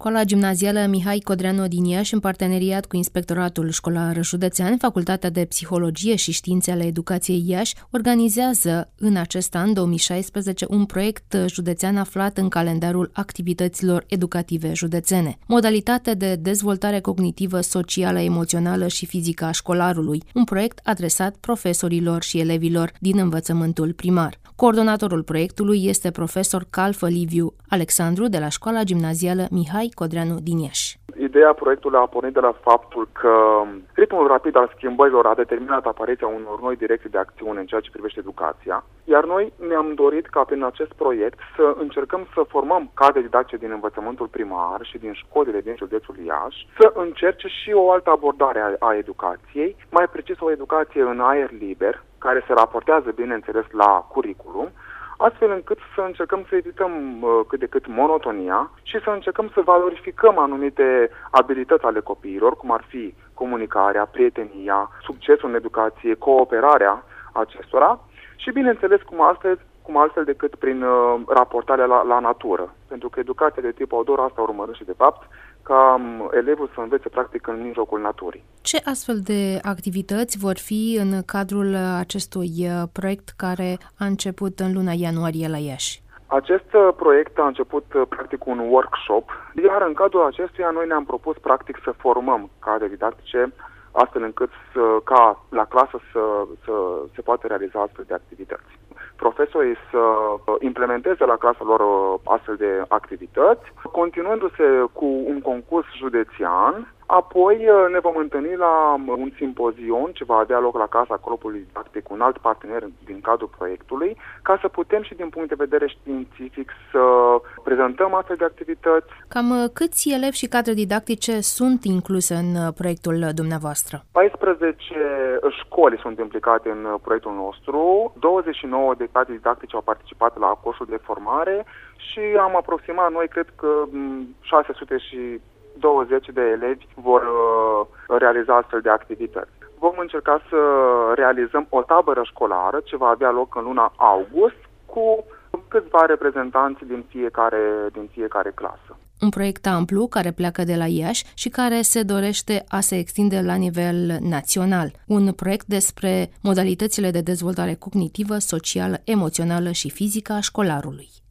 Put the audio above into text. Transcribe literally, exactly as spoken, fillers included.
Școala Gimnazială Mihai Codreanu din Iași, în parteneriat cu Inspectoratul Școlar Județean, Facultatea de Psihologie și Științe ale Educației Iași, organizează în acest an două mii șaisprezece un proiect județean aflat în calendarul activităților educative județene. Modalitate de dezvoltare cognitivă, socială, emoțională și fizică a școlarului, un proiect adresat profesorilor și elevilor din învățământul primar. Coordonatorul proiectului este profesor Calfă Liviu Alexandru de la Școala Gimnazială Mihai Codreanu din Iași. Ideea proiectului a pornit de la faptul că ritmul rapid al schimbărilor a determinat apariția unor noi direcții de acțiune în ceea ce privește educația, iar noi ne-am dorit ca prin acest proiect să încercăm să formăm cadre didactice din învățământul primar și din școlile din județul Iași, să încerce și o altă abordare a, a educației, mai precis o educație în aer liber, care se raportează, bineînțeles, la curriculum, astfel încât să încercăm să evităm uh, cât de cât monotonia și să încercăm să valorificăm anumite abilități ale copiilor, cum ar fi comunicarea, prietenia, succesul în educație, cooperarea acestora și, bineînțeles, cum altfel, cum altfel decât prin uh, raportarea la, la natură. Pentru că educația de tip outdoor asta urmărește, de fapt, ca um, elevul să învețe practic în mijlocul naturii. Ce astfel de activități vor fi în cadrul acestui proiect care a început în luna ianuarie la Iași? Acest proiect a început practic un workshop, iar în cadrul acestuia noi ne-am propus practic să formăm cadre didactice astfel încât să, ca la clasă să, să se poată realiza astfel de activități. Profesorii să implementeze la clasa lor astfel de activități, continuându-se cu un concurs județean. Apoi ne vom întâlni la un simpozion ce va avea loc la Casa Corpului Didactic cu un alt partener din cadrul proiectului, ca să putem și din punct de vedere științific să prezentăm astfel de activități. Cam câți elevi și cadre didactice sunt incluse în proiectul dumneavoastră? paisprezece școli sunt implicate în proiectul nostru, douăzeci și nouă de cadre didactice au participat la cursul de formare și am aproximat, noi cred că șase sute și douăzeci de elevi vor uh, realiza astfel de activități. Vom încerca să realizăm o tabără școlară ce va avea loc în luna august cu câțiva reprezentanți din fiecare, din fiecare clasă. Un proiect amplu care pleacă de la Iași și care se dorește a se extinde la nivel național. Un proiect despre modalitățile de dezvoltare cognitivă, socială, emoțională și fizică a școlarului.